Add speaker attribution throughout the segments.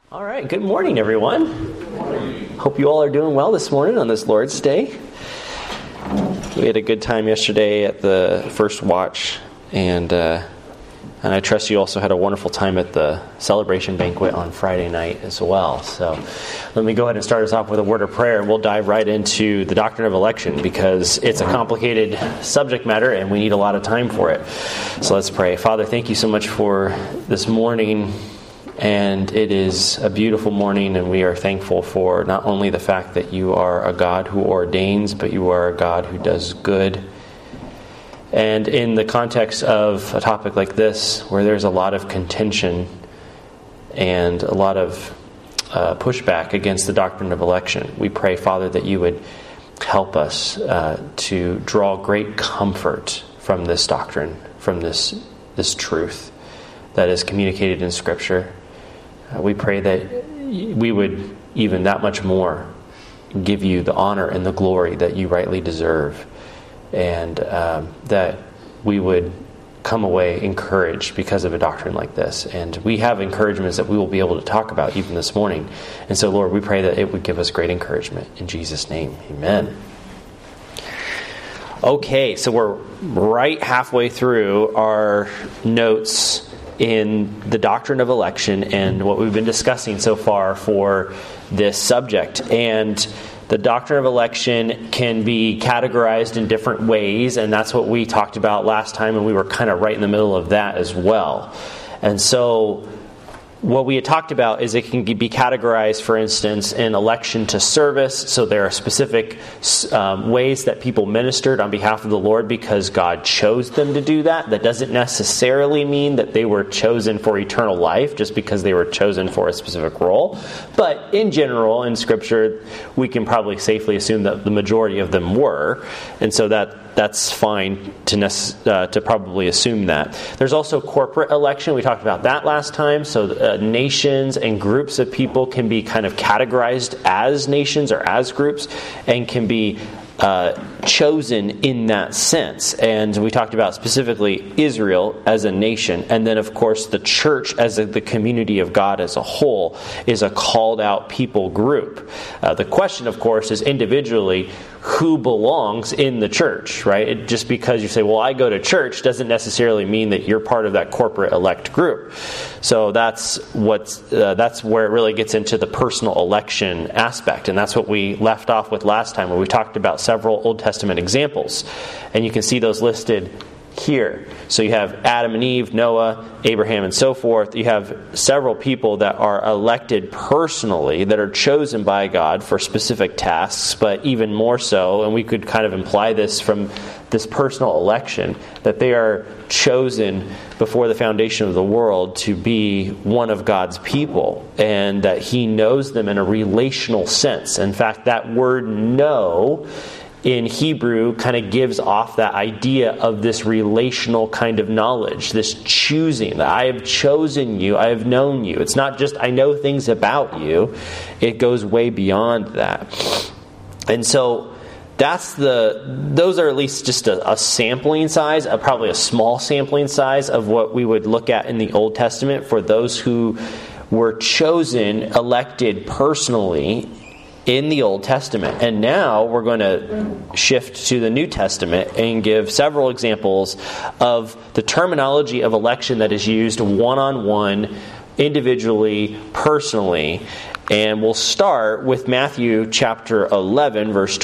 Speaker 1: All right, good morning, everyone. Hope you all are doing well this morning on this Lord's Day. We had a good time yesterday at the first watch, and I trust you also had a wonderful time at the celebration banquet on Friday night as well. So let me go ahead and start us off with a word of prayer, and we'll dive right into the doctrine of election because it's a complicated subject matter, and we need a lot of time for it. So let's pray. Father, thank you so much for this morning. And it is a beautiful morning, and we are thankful for not only the fact that you are a God who ordains, but you are a God who does good. And in the context of a topic like this, where there's a lot of contention and a lot of pushback against the doctrine of election, we pray, Father, that you would help us to draw great comfort from this doctrine, from this truth that is communicated in Scripture. We pray that we would even that much more give you the honor and the glory that you rightly deserve, and that we would come away encouraged because of a doctrine like this. And we have encouragements that we will be able to talk about even this morning. And so, Lord, we pray that it would give us great encouragement. In Jesus' name, amen. Okay, so we're right halfway through our notes in the doctrine of election and what we've been discussing so far for this subject. And the doctrine of election can be categorized in different ways, and that's what we talked about last time, and we were kind of right in the middle of that as well. And so what we had talked about is it can be categorized, for instance, in election to service. So there are specific ways that people ministered on behalf of the Lord because God chose them to do that. That doesn't necessarily mean that they were chosen for eternal life just because they were chosen for a specific role. But in general, in Scripture, we can probably safely assume that the majority of them were. And so that's fine to probably assume that. There's also corporate election. We talked about that last time. So nations and groups of people can be kind of categorized as nations or as groups and can be chosen in that sense. And we talked about specifically Israel as a nation. And then, of course, the church as the community of God as a whole is a called out people group. The question, of course, is individually who belongs in the church, right? Just because you say, well, I go to church doesn't necessarily mean that you're part of that corporate elect group. So that's where it really gets into the personal election aspect. And that's what we left off with last time, where we talked about several Old Testament examples. And you can see those listed here. So you have Adam and Eve, Noah, Abraham, and so forth. You have several people that are elected personally, that are chosen by God for specific tasks, but even more so, and we could kind of imply this from this personal election, that they are chosen before the foundation of the world to be one of God's people, and that He knows them in a relational sense. In fact, that word know in Hebrew kind of gives off that idea of this relational kind of knowledge, this choosing, that I have chosen you, I have known you. It's not just I know things about you. It goes way beyond that. And so those are at least just a sampling size, probably a small sampling size of what we would look at in the Old Testament for those who were chosen, elected personally in the Old Testament. And now we're going to shift to the New Testament and give several examples of the terminology of election that is used one-on-one, individually, personally. And we'll start with Matthew chapter 11, verse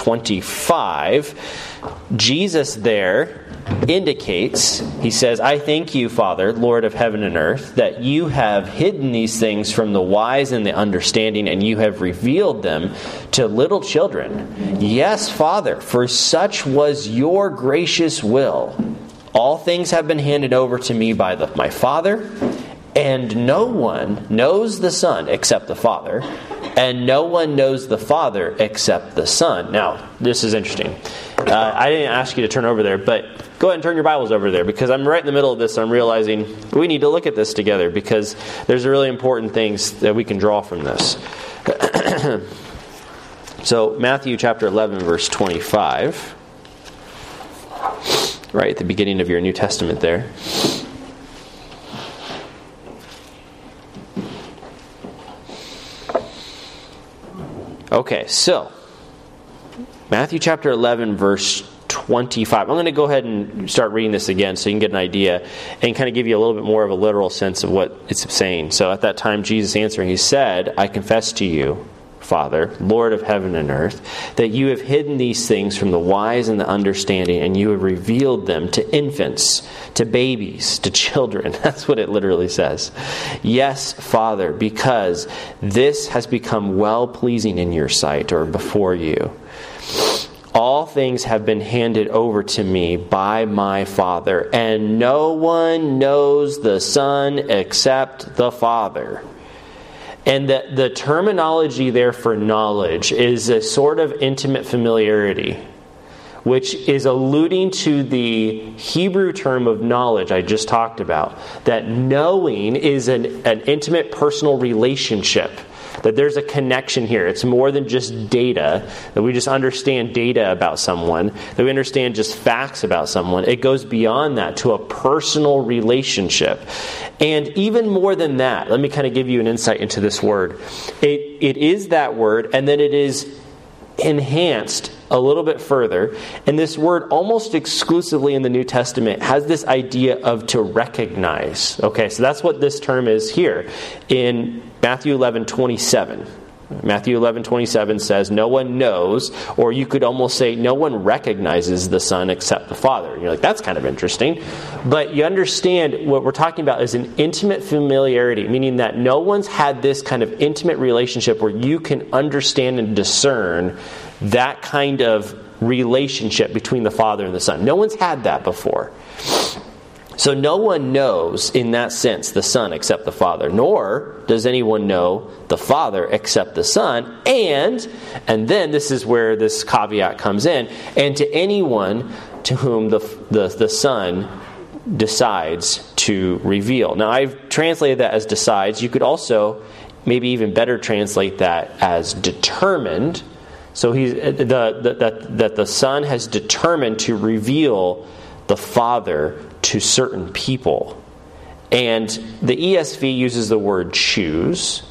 Speaker 1: 25. Jesus there indicates, he says, I thank you, Father, Lord of heaven and earth, that you have hidden these things from the wise and the understanding, and you have revealed them to little children. Yes, Father, for such was your gracious will. All things have been handed over to me by my Father, and no one knows the Son except the Father, and no one knows the Father except the Son. Now, this is interesting. I didn't ask you to turn over there, but go ahead and turn your Bibles over there, because I'm right in the middle of this. I'm realizing we need to look at this together, because there's really important things that we can draw from this. So, Matthew chapter 11, verse 25. Right at the beginning of your New Testament there. Okay, so Matthew chapter 11, verse 25. I'm going to go ahead and start reading this again so you can get an idea and kind of give you a little bit more of a literal sense of what it's saying. So at that time, Jesus answering, he said, I confess to you, Father, Lord of heaven and earth, that you have hidden these things from the wise and the understanding, and you have revealed them to infants, to babies, to children. That's what it literally says. Yes, Father, because this has become well-pleasing in your sight, or before you. All things have been handed over to me by my Father, and no one knows the Son except the Father. And the terminology there for knowledge is a sort of intimate familiarity, which is alluding to the Hebrew term of knowledge I just talked about. That knowing is an intimate personal relationship. That there's a connection here. It's more than just data, that we just understand data about someone, that we understand just facts about someone. It goes beyond that to a personal relationship. And even more than that, let me kind of give you an insight into this word. It is that word, and then it is enhanced a little bit further. And this word, almost exclusively in the New Testament, has this idea of to recognize. Okay, so that's what this term is here in Matthew 11:27. Matthew 11:27 says, no one knows, or you could almost say, no one recognizes the Son except the Father. And you're like, that's kind of interesting. But you understand what we're talking about is an intimate familiarity, meaning that no one's had this kind of intimate relationship where you can understand and discern that kind of relationship between the Father and the Son. No one's had that before. So no one knows, in that sense, the Son except the Father, nor does anyone know the Father except the Son, and then this is where this caveat comes in, and to anyone to whom the Son decides to reveal. Now, I've translated that as decides. You could also maybe even better translate that as determined. So that the Son has determined to reveal the Father to certain people. And the ESV uses the word choose.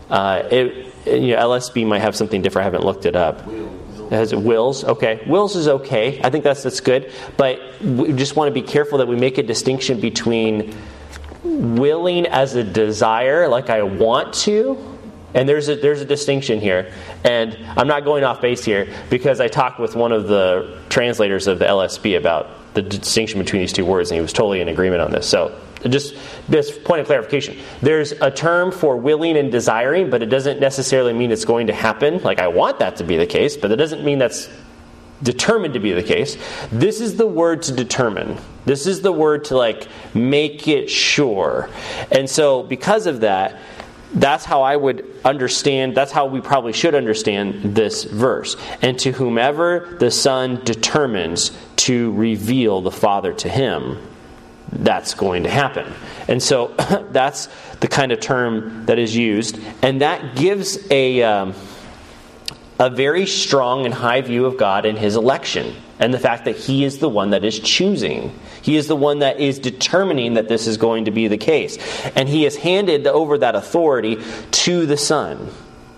Speaker 1: LSB might have something different. I haven't looked it up. It has wills. Okay. Wills is okay. I think that's good. But we just want to be careful that we make a distinction between willing as a desire, like I want to, and there's a distinction here. And I'm not going off base here because I talked with one of the translators of the LSB about the distinction between these two words, and he was totally in agreement on this. So just this point of clarification. There's a term for willing and desiring, but it doesn't necessarily mean it's going to happen. Like, I want that to be the case, but it doesn't mean that's determined to be the case. This is the word to determine. This is the word to make it sure. And so because of that, that's how I would understand, that's how we probably should understand this verse. And to whomever the Son determines to reveal the Father to him, that's going to happen. And so that's the kind of term that is used. And that gives a very strong and high view of God and his election. And the fact that he is the one that is choosing. He is the one that is determining that this is going to be the case. And he has handed over that authority to the Son.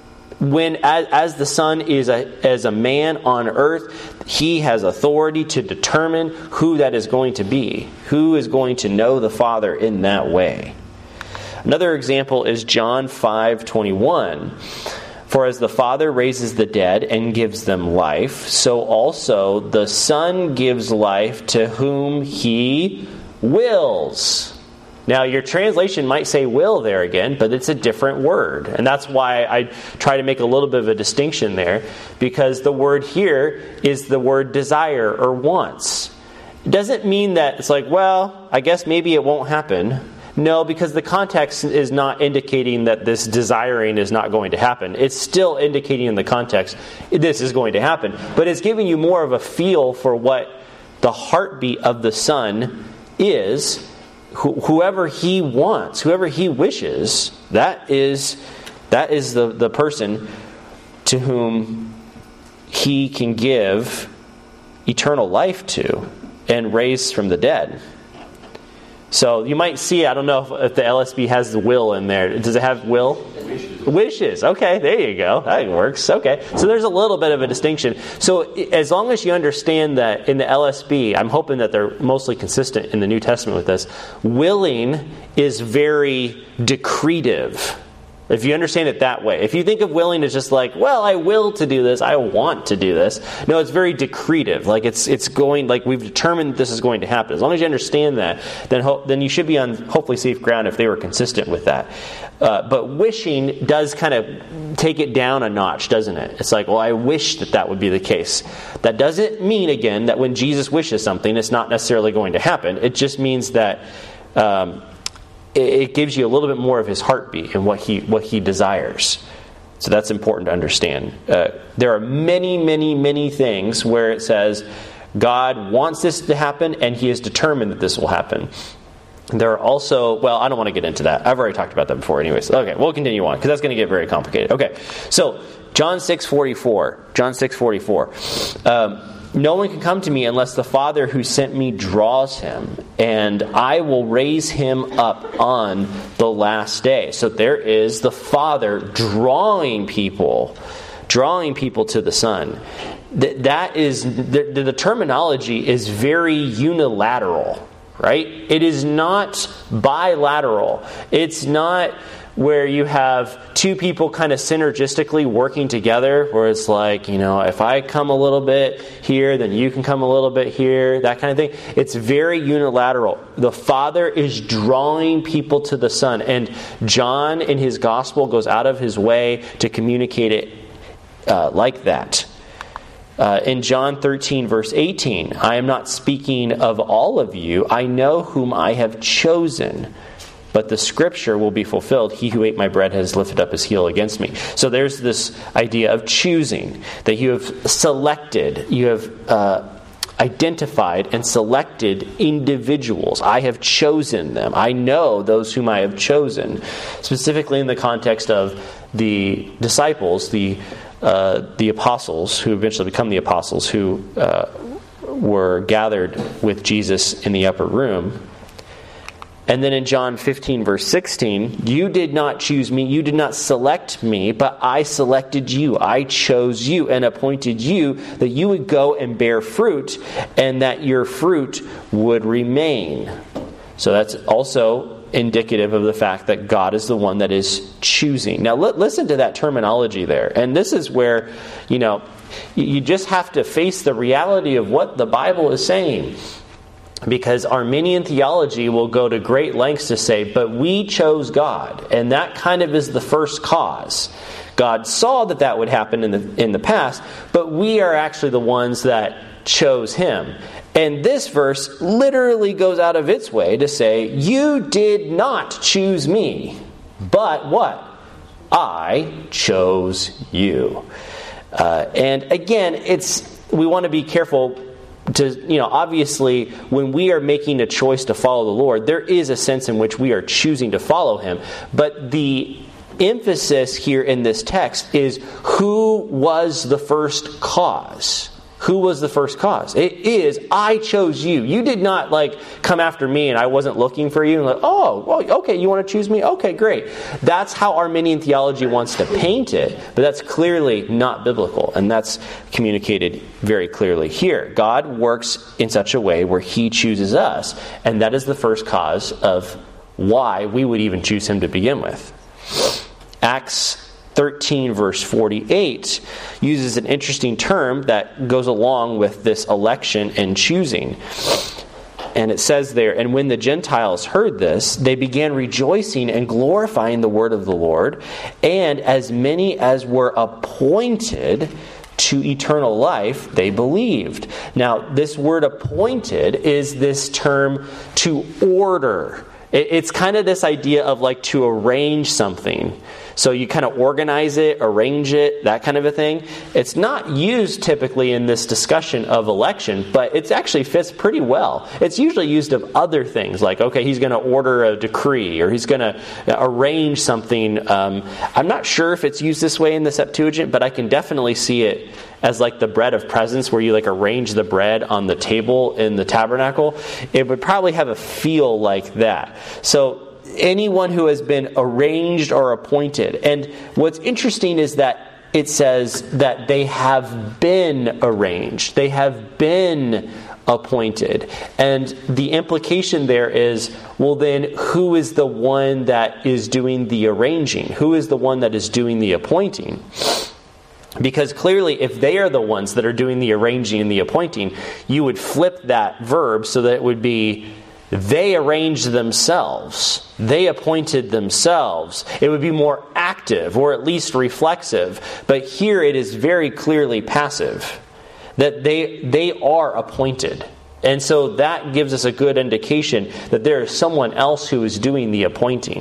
Speaker 1: As the Son is as a man on earth, he has authority to determine who that is going to be. Who is going to know the Father in that way. Another example is John 5:21. For as the Father raises the dead and gives them life, so also the Son gives life to whom he wills. Now, your translation might say will there again, but it's a different word. And that's why I try to make a little bit of a distinction there, because the word here is the word desire or wants. It doesn't mean that it's like, well, I guess maybe it won't happen. No, because the context is not indicating that this desiring is not going to happen. It's still indicating in the context this is going to happen. But it's giving you more of a feel for what the heartbeat of the Son is. Whoever he wants, whoever he wishes, that is the person to whom he can give eternal life to and raise from the dead. So you might see, I don't know if the LSB has the will in there. Does it have will? Wishes. Okay, there you go. That works. Okay. So there's a little bit of a distinction. So as long as you understand that in the LSB, I'm hoping that they're mostly consistent in the New Testament with this, willing is very decretive. If you understand it that way. If you think of willing as just like, well, I will to do this, I want to do this. No, it's very decretive. Like it's going, like we've determined this is going to happen. As long as you understand that, then you should be on hopefully safe ground if they were consistent with that. But wishing does kind of take it down a notch, doesn't it? It's like, well, I wish that would be the case. That doesn't mean, again, that when Jesus wishes something, it's not necessarily going to happen. It just means that it gives you a little bit more of his heartbeat and what he desires. So that's important to understand. There are many, many, many things where it says God wants this to happen and he is determined that this will happen. There are also, well, I don't want to get into that. I've already talked about that before anyways. Okay, we'll continue on because that's going to get very complicated. Okay, so John 6:44. No one can come to me unless the Father who sent me draws him, and I will raise him up on the last day. So there is the Father drawing people to the Son. That is the terminology is very unilateral, right? It is not bilateral. It's not where you have two people kind of synergistically working together, where it's like, if I come a little bit here, then you can come a little bit here, that kind of thing. It's very unilateral. The Father is drawing people to the Son, and John in his gospel goes out of his way to communicate it like that. In John 13, verse 18, I am not speaking of all of you. I know whom I have chosen. But the scripture will be fulfilled. He who ate my bread has lifted up his heel against me. So there's this idea of choosing, that you have selected, you have identified and selected individuals. I have chosen them. I know those whom I have chosen. Specifically in the context of the disciples, the apostles, who eventually become the apostles, who were gathered with Jesus in the upper room. And then in John 15, verse 16, you did not choose me, you did not select me, but I selected you. I chose you and appointed you that you would go and bear fruit, and that your fruit would remain. So that's also indicative of the fact that God is the one that is choosing. Now listen to that terminology there. And this is where, you just have to face the reality of what the Bible is saying. Because Arminian theology will go to great lengths to say, but we chose God. And that kind of is the first cause. God saw that would happen in the past, but we are actually the ones that chose him. And this verse literally goes out of its way to say, you did not choose me, but what? I chose you. And again, we want to be careful to, obviously, when we are making a choice to follow the Lord, there is a sense in which we are choosing to follow him. But the emphasis here in this text is who was the first cause. Who was the first cause? It is, I chose you. You did not come after me and I wasn't looking for you. And okay, you want to choose me? Okay, great. That's how Arminian theology wants to paint it, but that's clearly not biblical. And that's communicated very clearly here. God works in such a way where he chooses us, and that is the first cause of why we would even choose him to begin with. Acts 13 verse 48 uses an interesting term that goes along with this election and choosing. And it says there, and when the Gentiles heard this, they began rejoicing and glorifying the word of the Lord, and as many as were appointed to eternal life, they believed. Now, this word appointed is this term to order. It's kind of this idea of to arrange something. So you kind of organize it, arrange it, that kind of a thing. It's not used typically in this discussion of election, but it actually fits pretty well. It's usually used of other things, like, okay, he's going to order a decree, or he's going to arrange something. I'm not sure if it's used this way in the Septuagint, but I can definitely see it as like the bread of presence, where you like arrange the bread on the table in the tabernacle. It would probably have a feel like that. So anyone who has been arranged or appointed. And what's interesting is that it says that they have been arranged. They have been appointed. And the implication there is, well then, who is the one that is doing the arranging? Who is the one that is doing the appointing? Because clearly, if they are the ones that are doing the arranging and the appointing, you would flip that verb so that it would be, they arranged themselves. They appointed themselves. It would be more active, or at least reflexive. But here it is very clearly passive. That they are appointed. And so that gives us a good indication that there is someone else who is doing the appointing.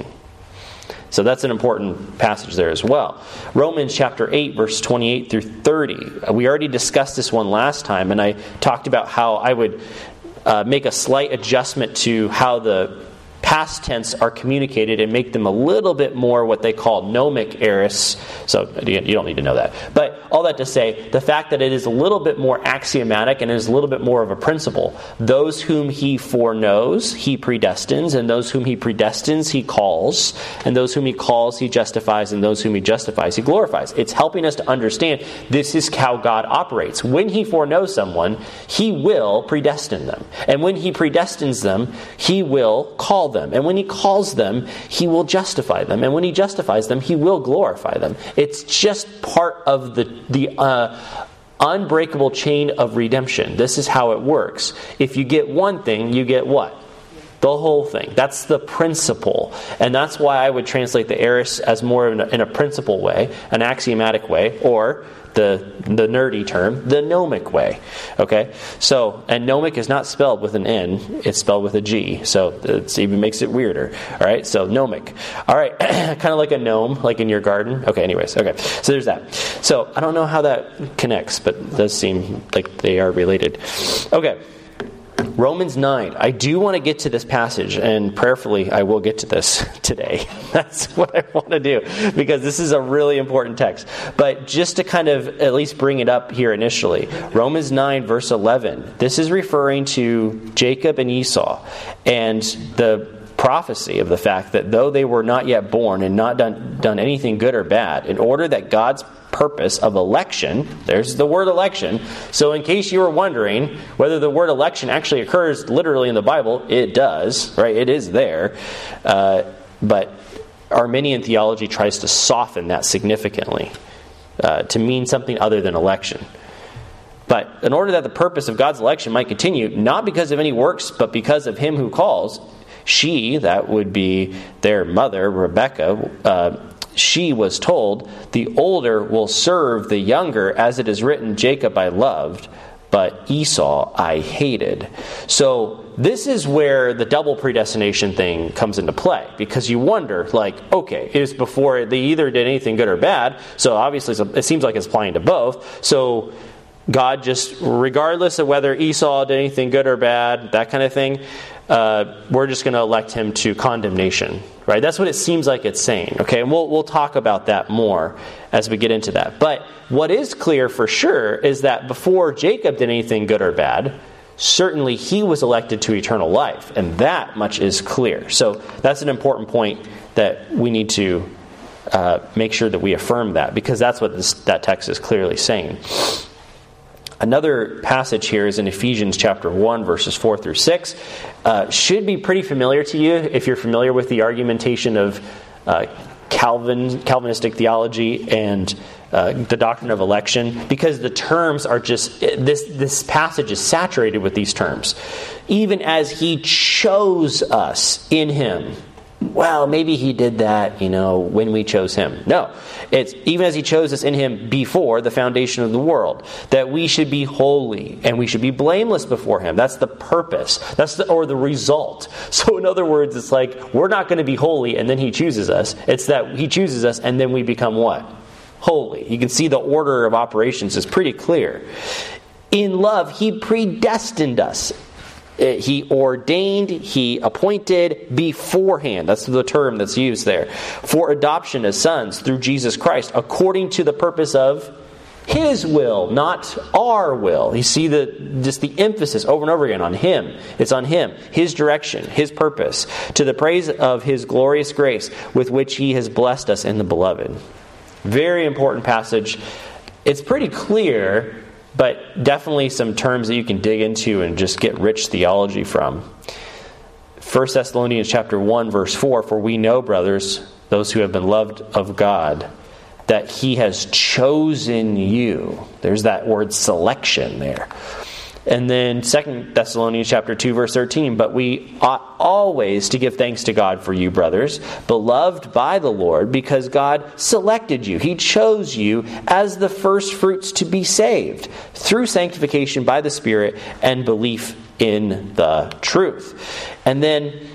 Speaker 1: So that's an important passage there as well. Romans chapter 8, verse 28 through 30. We already discussed this one last time, and I talked about how I would make a slight adjustment to how the past tense are communicated and make them a little bit more what they call gnomic aorist. So you don't need to know that. But all that to say, the fact that it is a little bit more axiomatic and is a little bit more of a principle. Those whom he foreknows, he predestines, and those whom he predestines, he calls, and those whom he calls, he justifies, and those whom he justifies, he glorifies. It's helping us to understand this is how God operates. When he foreknows someone, he will predestine them. And when he predestines them, he will call them. And when he calls them, he will justify them. And when he justifies them, he will glorify them. It's just part of the unbreakable chain of redemption. This is how it works. If you get one thing, you get what? The whole thing. That's the principle. And that's why I would translate the aorist as more in a principle way, an axiomatic way, or the nerdy term, the gnomic way. Okay? So, and gnomic is not spelled with an N, it's spelled with a G. So it even makes it weirder. Alright, so gnomic. Alright, kind of like a gnome, like in your garden. Okay, anyways, okay. So there's that. So I don't know how that connects, but it does seem like they are related. Okay. Romans 9. I do want to get to this passage, and prayerfully I will get to this today. That's what I want to do, because this is a really important text. But just to kind of at least bring it up here initially, Romans 9 verse 11. This is referring to Jacob and Esau, and the prophecy of the fact that though they were not yet born and not done anything good or bad, in order that God's purpose of election, there's the word election. So in case you were wondering whether the word election actually occurs literally in the Bible, it does, right? It is there. But Arminian theology tries to soften that significantly to mean something other than election. But in order that the purpose of God's election might continue, not because of any works, but because of him who calls, she, that would be their mother, Rebekah, she was told, the older will serve the younger, as it is written, Jacob I loved, but Esau I hated. So this is where the double predestination thing comes into play, because you wonder, like, okay, it was before they either did anything good or bad, so obviously it seems like it's applying to both. So God just, regardless of whether Esau did anything good or bad, that kind of thing, we're just going to elect him to condemnation. Right? That's what it seems like it's saying. Okay, and we'll talk about that more as we get into that. But what is clear for sure is that before Jacob did anything good or bad, certainly he was elected to eternal life. And that much is clear. So that's an important point that we need to make sure that we affirm that, because that's what that text is clearly saying. Another passage here is in Ephesians chapter 1, verses 4 through 6. Should be pretty familiar to you if you're familiar with the argumentation of Calvinistic theology and the doctrine of election, because the terms are just, this passage is saturated with these terms. Even as he chose us in him well, maybe he did that, when we chose him. No, it's even as he chose us in him before the foundation of the world, that we should be holy and we should be blameless before him. That's the purpose. That's the result. So in other words, it's like we're not going to be holy and then he chooses us. It's that he chooses us and then we become what? Holy. You can see the order of operations is pretty clear. In love, he predestined us. He ordained, he appointed beforehand. That's the term that's used there. For adoption as sons through Jesus Christ, according to the purpose of his will, not our will. You see the emphasis over and over again on him. It's on him, his direction, his purpose, to the praise of his glorious grace with which he has blessed us in the beloved. Very important passage. It's pretty clear, but definitely some terms that you can dig into and just get rich theology from. 1 Thessalonians chapter 1, verse 4, for we know, brothers, those who have been loved of God, that he has chosen you. There's that word selection there. And then 2 Thessalonians chapter 2, verse 13, but we ought always to give thanks to God for you, brothers, beloved by the Lord, because God selected you. He chose you as the first fruits to be saved through sanctification by the Spirit and belief in the truth. And then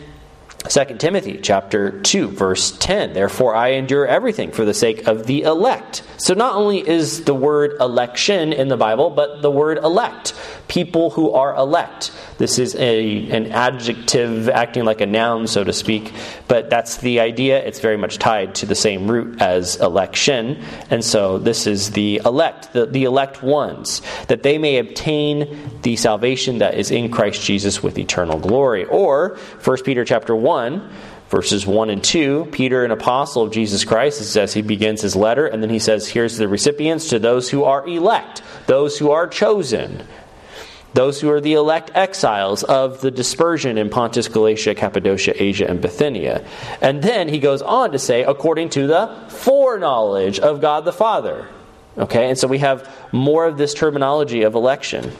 Speaker 1: 2 Timothy chapter 2, verse 10, therefore I endure everything for the sake of the elect. So not only is the word election in the Bible, but the word elect. People who are elect. This is an adjective acting like a noun, so to speak. But that's the idea. It's very much tied to the same root as election. And so this is the elect, the elect ones, that they may obtain the salvation that is in Christ Jesus with eternal glory. Or 1 Peter chapter 1, verses 1 and 2, Peter, an apostle of Jesus Christ, as he begins his letter, and then he says, here's the recipients to those who are elect, those who are chosen, those who are the elect exiles of the dispersion in Pontus, Galatia, Cappadocia, Asia, and Bithynia. And then he goes on to say, according to the foreknowledge of God the Father. Okay, and so we have more of this terminology of election.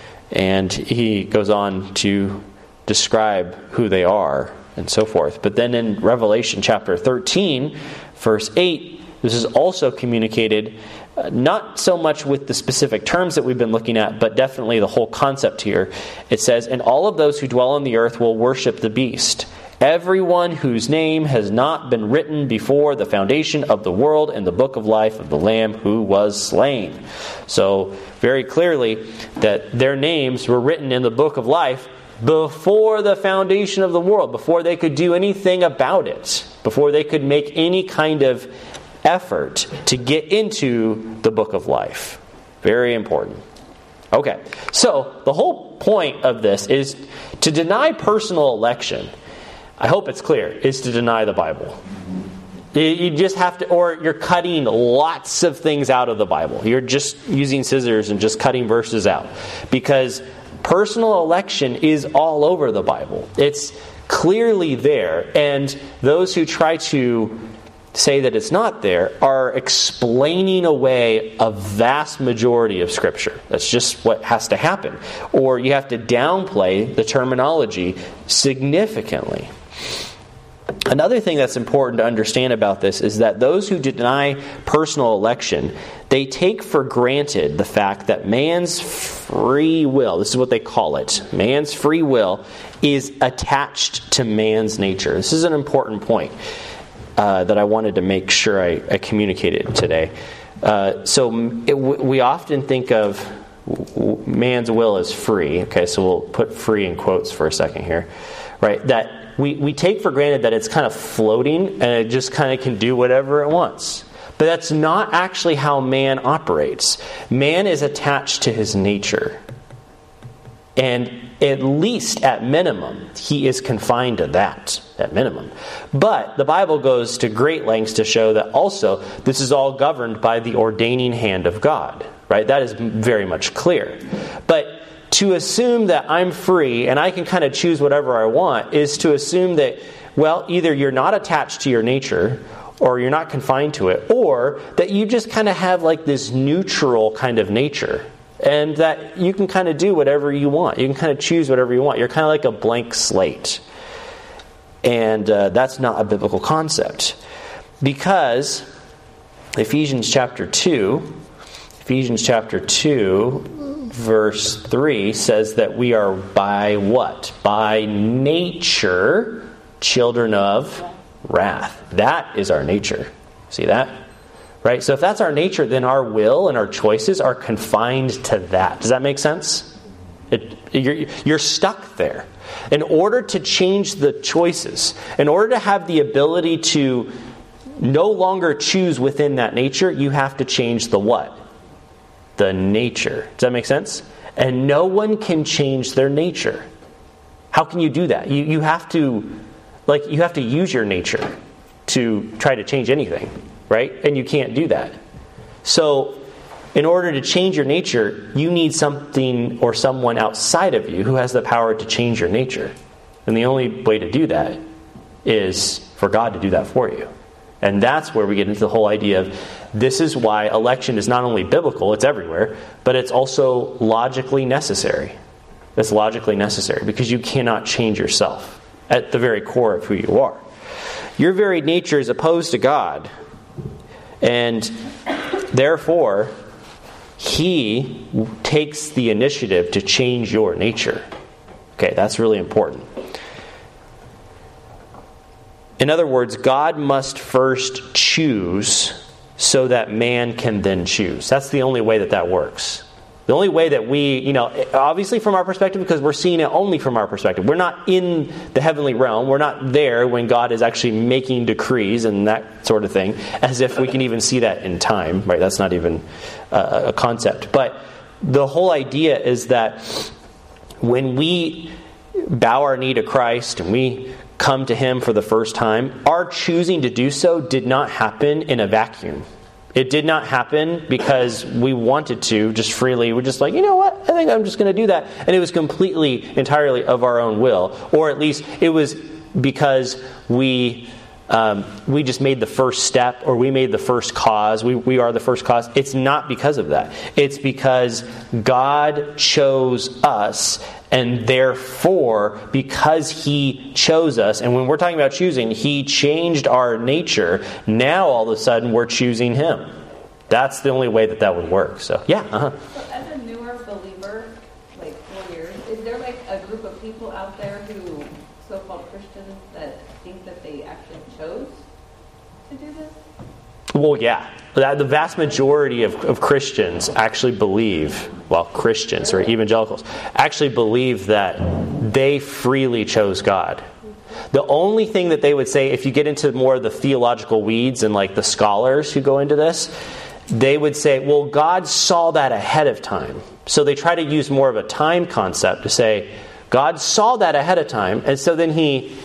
Speaker 1: And he goes on to describe who they are and so forth. But then in Revelation chapter 13, verse 8, this is also communicated not so much with the specific terms that we've been looking at, but definitely the whole concept here. It says, and all of those who dwell on the earth will worship the beast, everyone whose name has not been written before the foundation of the world in the book of life of the Lamb who was slain. So very clearly that their names were written in the book of life before the foundation of the world, before they could do anything about it, before they could make any kind of effort to get into the book of life. Very important. Okay, so the whole point of this is to deny personal election. I hope it's clear, is to deny the Bible. You just have to, or you're cutting lots of things out of the Bible. You're just using scissors and just cutting verses out. Because personal election is all over the Bible. It's clearly there. And those who try to say that it's not there are explaining away a vast majority of Scripture. That's just what has to happen. Or you have to downplay the terminology significantly. Another thing that's important to understand about this is that those who deny personal election, they take for granted the fact that man's free will, this is what they call it, man's free will is attached to man's nature. This is an important point that I wanted to make sure I communicated today. We often think of man's will as free. Okay, so we'll put free in quotes for a second here. Right? That we take for granted that it's kind of floating and it just kind of can do whatever it wants. But that's not actually how man operates. Man is attached to his nature. And at least at minimum, he is confined to that, at minimum. But the Bible goes to great lengths to show that also this is all governed by the ordaining hand of God. Right? That is very much clear. But to assume that I'm free and I can kind of choose whatever I want is to assume that, well, either you're not attached to your nature or you're not confined to it, or that you just kind of have like this neutral kind of nature. And that you can kind of do whatever you want. You can kind of choose whatever you want. You're kind of like a blank slate. And that's not a biblical concept. Because Ephesians chapter 2, verse 3 says that we are by what? By nature, children of wrath. That is our nature. See that? Right? So if that's our nature, then our will and our choices are confined to that. Does that make sense? You're stuck there. In order to change the choices, in order to have the ability to no longer choose within that nature, you have to change the what? The nature. Does that make sense? And no one can change their nature. How can you do that? You have to use your nature to try to change anything, right? And you can't do that. So, in order to change your nature, you need something or someone outside of you who has the power to change your nature. And the only way to do that is for God to do that for you. And that's where we get into the whole idea of this is why election is not only biblical, it's everywhere, but it's also logically necessary. It's logically necessary because you cannot change yourself at the very core of who you are. Your very nature is opposed to God, and therefore, He takes the initiative to change your nature. Okay, that's really important. In other words, God must first choose so that man can then choose. That's the only way that works. The only way that we, obviously from our perspective, because we're seeing it only from our perspective. We're not in the heavenly realm. We're not there when God is actually making decrees and that sort of thing, as if we can even see that in time, right? That's not even a concept. But the whole idea is that when we bow our knee to Christ and we come to Him for the first time, our choosing to do so did not happen in a vacuum. It did not happen because we wanted to just freely. We're just like, you know what? I think I'm just going to do that. And it was entirely of our own will. Or at least it was because we just made the first step, or we made the first cause. We are the first cause. It's not because of that. It's because God chose us, and therefore, because He chose us, and when we're talking about choosing, He changed our nature. Now, all of a sudden, we're choosing Him. That's the only way that would work. So, yeah.
Speaker 2: So, as a newer believer, like 4 years, is there like a group of people out there who, so-called Christians, that think that they actually chose to do this?
Speaker 1: Well, yeah. The vast majority of Christians actually believe, Christians or evangelicals, actually believe that they freely chose God. The only thing that they would say, if you get into more of the theological weeds and like the scholars who go into this, they would say, well, God saw that ahead of time. So they try to use more of a time concept to say, God saw that ahead of time, and so then He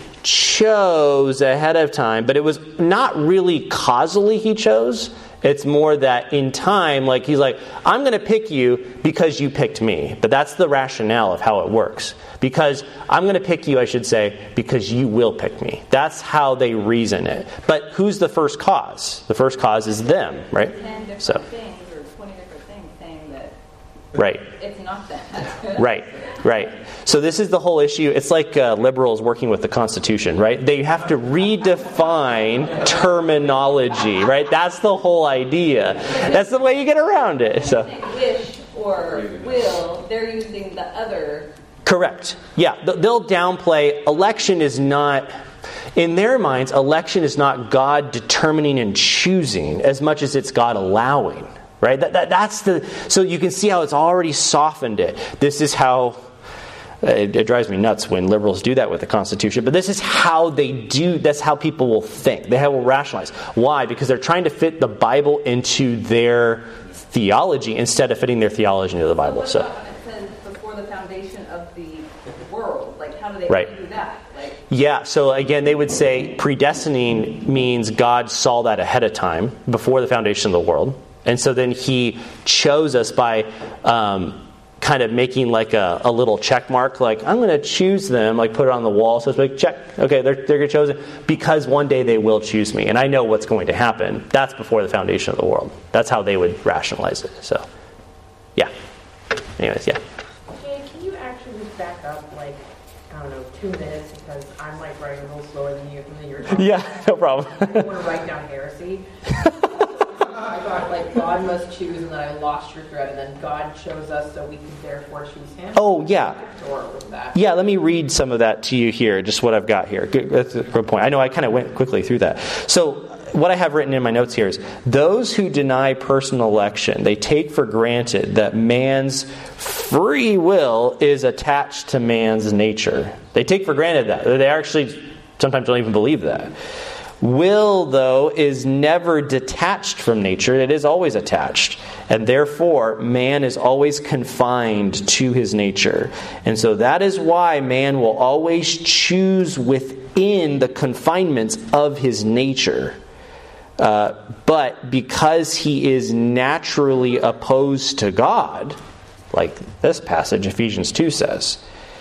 Speaker 1: chose ahead of time, but it was not really causally He chose. It's more that in time, like He's like, I'm going to pick you because you picked me. But that's the rationale of how it works. Because I'm going to pick you, I should say, because you will pick me. That's how they reason it. But who's the first cause? The first cause is them, right?
Speaker 2: 10 different things or 20 different things saying that
Speaker 1: right.
Speaker 2: It's not that.
Speaker 1: Right. So this is the whole issue. It's like liberals working with the Constitution, right? They have to redefine terminology, right? That's the whole idea. That's the way you get around it. So,
Speaker 2: wish or will, they're using the other.
Speaker 1: Correct. Yeah, they'll downplay. Election is not, in their minds, election is not God determining and choosing as much as it's God allowing. Right? That's so you can see how it's already softened it. This is how it drives me nuts when liberals do that with the Constitution. But this is how they do. That's how people will think. They will rationalize. Why? Because they're trying to fit the Bible into their theology instead of fitting their theology into the Bible. So
Speaker 2: it says before the foundation of the world. Like, how do they do that?
Speaker 1: Yeah, so again, they would say predestining means God saw that ahead of time, before the foundation of the world. And so then He chose us by kind of making like a little check mark, like, I'm going to choose them, like put it on the wall. So it's like, check, okay, they're chosen because one day they will choose me. And I know what's going to happen. That's before the foundation of the world. That's how they would rationalize it. So, yeah. Anyways, yeah.
Speaker 3: Jay, can you actually just back up, like, I don't know, 2 minutes, because I'm like writing a little slower than you, and then you're talking.
Speaker 1: Yeah, no problem.
Speaker 3: I didn't want to write down heresy. I thought, like, God must choose, and then I lost your thread, and then God chose us, so we can therefore choose Him.
Speaker 1: Oh, yeah.
Speaker 3: With that.
Speaker 1: Yeah, let me read some of that to you here, just what I've got here. That's a good point. I know I kind of went quickly through that. So what I have written in my notes here is, those who deny personal election, they take for granted that man's free will is attached to man's nature. They take for granted that. They actually sometimes don't even believe that. Will, though, is never detached from nature. It is always attached. And therefore, man is always confined to his nature. And so that is why man will always choose within the confinements of his nature. But because he is naturally opposed to God, like this passage, Ephesians 2 says,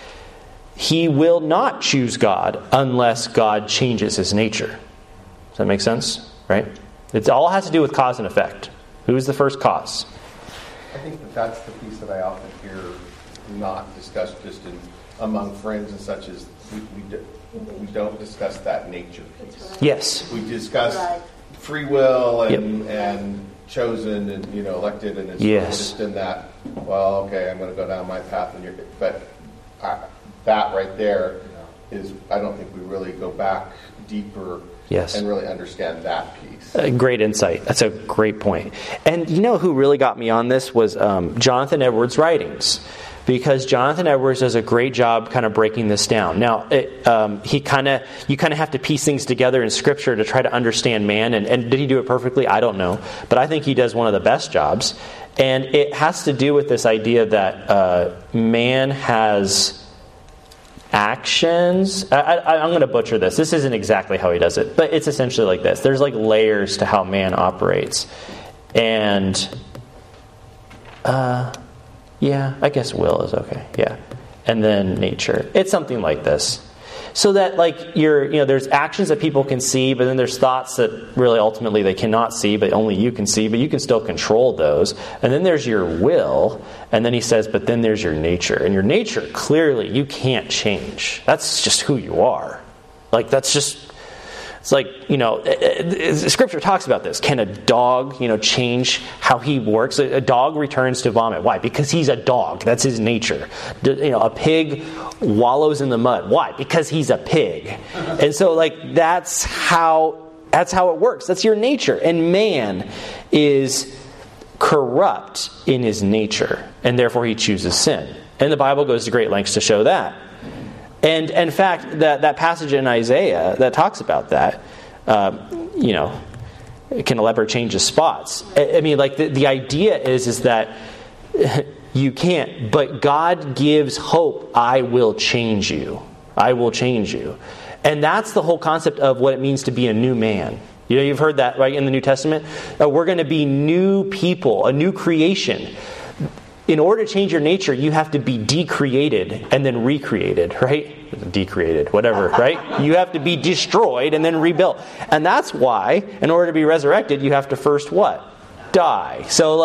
Speaker 1: he will not choose God unless God changes his nature. Does that make sense? Right? It all has to do with cause and effect. Who is the first cause?
Speaker 4: I think that's the piece that I often hear not discussed just among friends and such as we don't discuss that nature piece.
Speaker 1: Yes.
Speaker 4: We discuss free will and chosen and elected, and it's just in that. Well, okay, I'm going to go down my path, but that right there is. I don't think we really go back deeper.
Speaker 1: Yes.
Speaker 4: And really understand that piece.
Speaker 1: Great insight. That's a great point. And you know who really got me on this was Jonathan Edwards' writings. Because Jonathan Edwards does a great job kind of breaking this down. Now, you kind of have to piece things together in Scripture to try to understand man. And did he do it perfectly? I don't know. But I think he does one of the best jobs. And it has to do with this idea that man has actions. I'm going to butcher this. This isn't exactly how he does it, but it's essentially like this. There's like layers to how man operates. And yeah, I guess will is okay. Yeah. And then nature. It's something like this. So that like there's actions that people can see, but then there's thoughts that really ultimately they cannot see, but only you can see, but you can still control those. And then there's your will, and then he says, but then there's your nature. And your nature, clearly, you can't change. That's just who you are. Like, that's just... It's like, Scripture talks about this. Can a dog, change how he works? A dog returns to vomit. Why? Because he's a dog. That's his nature. A pig wallows in the mud. Why? Because he's a pig. And so, that's how it works. That's your nature. And man is corrupt in his nature, and therefore he chooses sin. And the Bible goes to great lengths to show that. And in fact, that passage in Isaiah that talks about that, can a leopard change his spots? I mean, the idea is that you can't, but God gives hope. I will change you. I will change you. And that's the whole concept of what it means to be a new man. You've heard that, right, in the New Testament? We're going to be new people, a new creation. In order to change your nature, you have to be decreated and then recreated, right? Decreated, whatever, right? You have to be destroyed and then rebuilt. And that's why, in order to be resurrected, you have to first what? Die. So,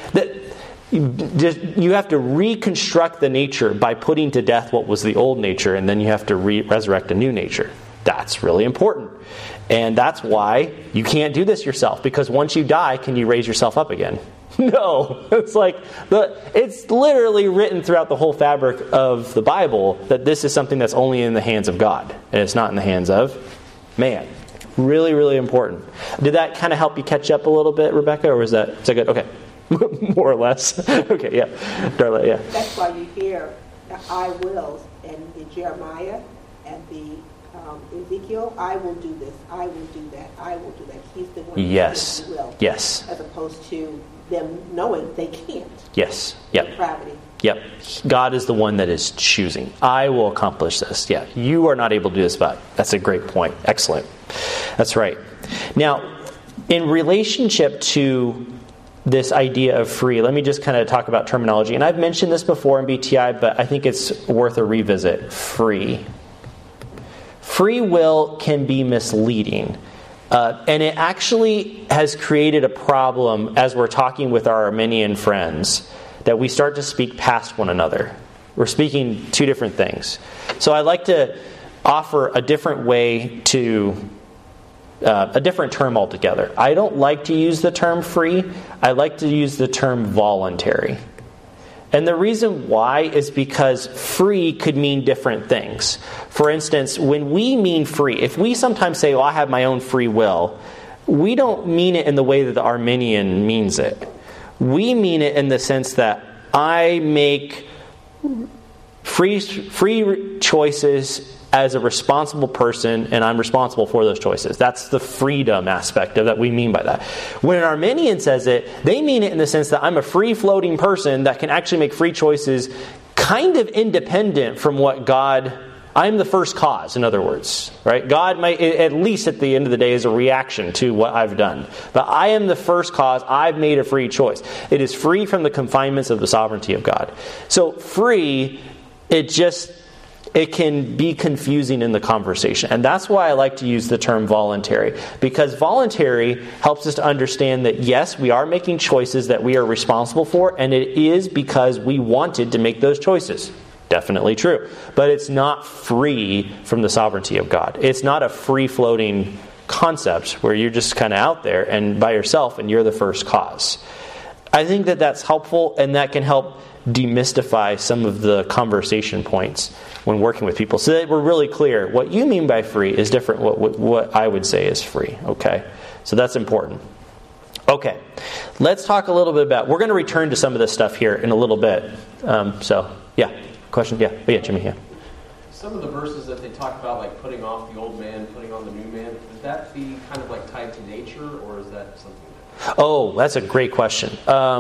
Speaker 1: you have to reconstruct the nature by putting to death what was the old nature, and then you have to resurrect a new nature. That's really important. And that's why you can't do this yourself, because once you die, can you raise yourself up again? No. It's literally written throughout the whole fabric of the Bible that this is something that's only in the hands of God, and it's not in the hands of man. Really, really important. Did that kind of help you catch up a little bit, Rebecca, or is that good? Okay. More or less. Okay, yeah. Darla, yeah.
Speaker 5: That's why you hear the I wills in the Jeremiah and the Ezekiel. I will do this. I will do that. I will do that. He's the one who will.
Speaker 1: Yes.
Speaker 5: As opposed to them knowing they can't.
Speaker 1: Yes. Yep.
Speaker 5: Depravity.
Speaker 1: Yep. God is the one that is choosing. I will accomplish this. Yeah. You are not able to do this, but that's a great point. Excellent. That's right. Now, in relationship to this idea of free, let me just kind of talk about terminology. And I've mentioned this before in BTI, but I think it's worth a revisit. Free. Free will can be misleading. And it actually has created a problem as we're talking with our Arminian friends, that we start to speak past one another. We're speaking two different things. So I'd like to offer a different way to, a different term altogether. I don't like to use the term free. I like to use the term voluntary. And the reason why is because free could mean different things. For instance, when we mean free, if we sometimes say, I have my own free will, we don't mean it in the way that the Arminian means it. We mean it in the sense that I make free choices as a responsible person, and I'm responsible for those choices. That's the freedom aspect of that we mean by that. When an Arminian says it, they mean it in the sense that I'm a free-floating person that can actually make free choices kind of independent from what God... I'm the first cause, in other words. Right? God might, at least at the end of the day, is a reaction to what I've done. But I am the first cause. I've made a free choice. It is free from the confinements of the sovereignty of God. So free, it can be confusing in the conversation. And that's why I like to use the term voluntary. Because voluntary helps us to understand that, yes, we are making choices that we are responsible for, and it is because we wanted to make those choices. Definitely true. But it's not free from the sovereignty of God. It's not a free-floating concept where you're just kind of out there and by yourself and you're the first cause. I think that that's helpful, and that can help demystify some of the conversation points when working with people, so that we're really clear. What you mean by free is different what I would say is free. Okay, so that's important. Okay, let's talk a little bit about... We're going to return to some of this stuff here in a little bit. Question? Yeah, Jimmy, yeah.
Speaker 6: Some of the verses that they talk about, like putting off the old man, putting on the new man, would that be kind of like tied to nature, or is that something different?
Speaker 1: Oh, that's a great question.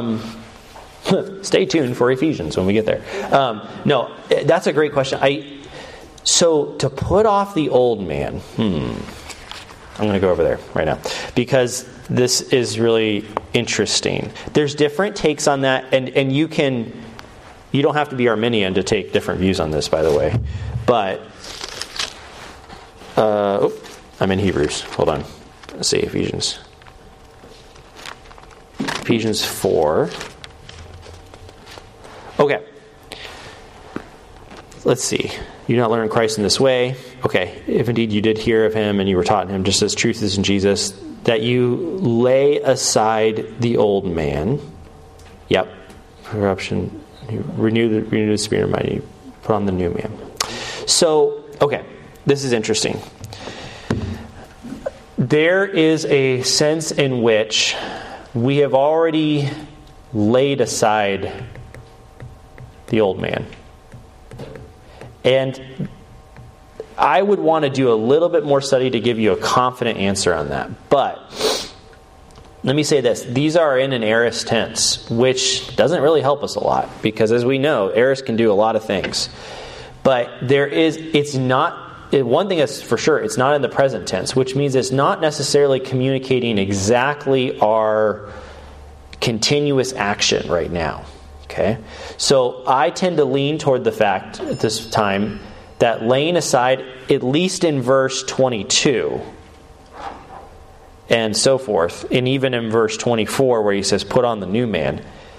Speaker 1: Stay tuned for Ephesians when we get there. No, that's a great question. So to put off the old man, I'm going to go over there right now, because this is really interesting. There's different takes on that, and you don't have to be Arminian to take different views on this, by the way. But I'm in Hebrews. Hold on. Let's see, Ephesians 4. Okay. Let's see. You not learn Christ in this way. Okay. If indeed you did hear of him and you were taught in him, just as truth is in Jesus, that you lay aside the old man. Yep. Corruption. You renew the spirit of mind. You put on the new man. So, okay. This is interesting. There is a sense in which we have already laid aside the old man. And I would want to do a little bit more study to give you a confident answer on that. But let me say this. These are in an aorist tense, which doesn't really help us a lot, because as we know, aorist can do a lot of things. But it's not, one thing is for sure, it's not in the present tense, which means it's not necessarily communicating exactly our continuous action right now. Okay? So I tend to lean toward the fact at this time that laying aside, at least in verse 22 and so forth, and even in verse 24 where he says, put on the new man,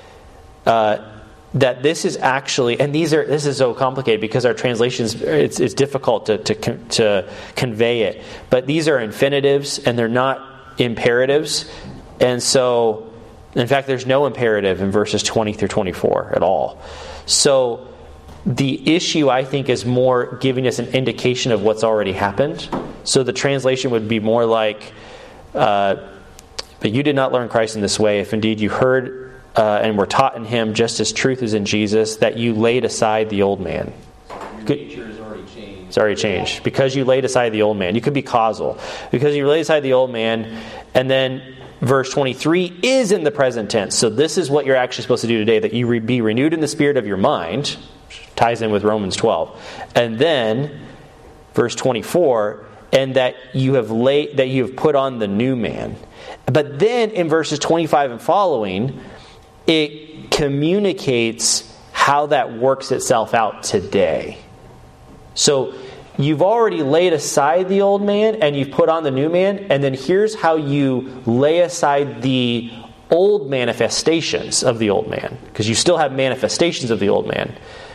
Speaker 1: that this is actually, and this is so complicated because our translations, it's difficult to convey it, but these are infinitives and they're not imperatives, and so in fact there's no imperative in verses 20 through 24 at all. So the issue, I think, is more giving us an indication of what's already happened. So the translation would be more like, but you did not learn Christ in this way, if indeed you heard and were taught in him, just as truth is in Jesus, that you laid aside the old man.
Speaker 6: Your nature is already changed.
Speaker 1: It's already changed. Because you laid aside the old man. You could be causal. Because you laid aside the old man, and then verse 23 is in the present tense. So this is what you're actually supposed to do today, that you be renewed in the spirit of your mind, which ties in with Romans 12. And then verse 24, and that you have put on the new man. But then in verses 25 and following, it communicates how that works itself out today. So you've already laid aside the old man and you've put on the new man, and then here's how you lay aside the old manifestations of the old man, because you still have manifestations of the old man.